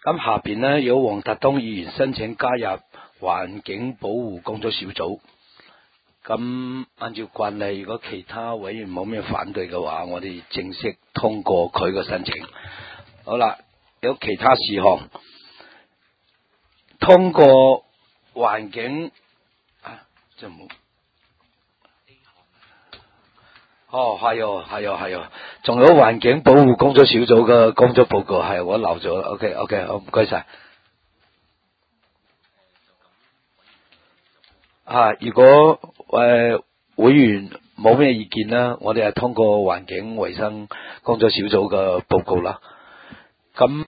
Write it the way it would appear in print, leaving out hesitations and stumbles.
咁下邊呢，有黃達東議員申請加入環境保護工作小組。咁按照慣例，如果其他委員冇咩反對嘅話，我哋正式通過佢嘅申請。好啦，有其他事項通過環境就冇。係，仲有環境保護工作小組嘅工作報告，係我漏咗。OK， 好，唔該晒。如果會員冇咩意見啦，我哋係通過環境衛生工作小組嘅報告啦。咁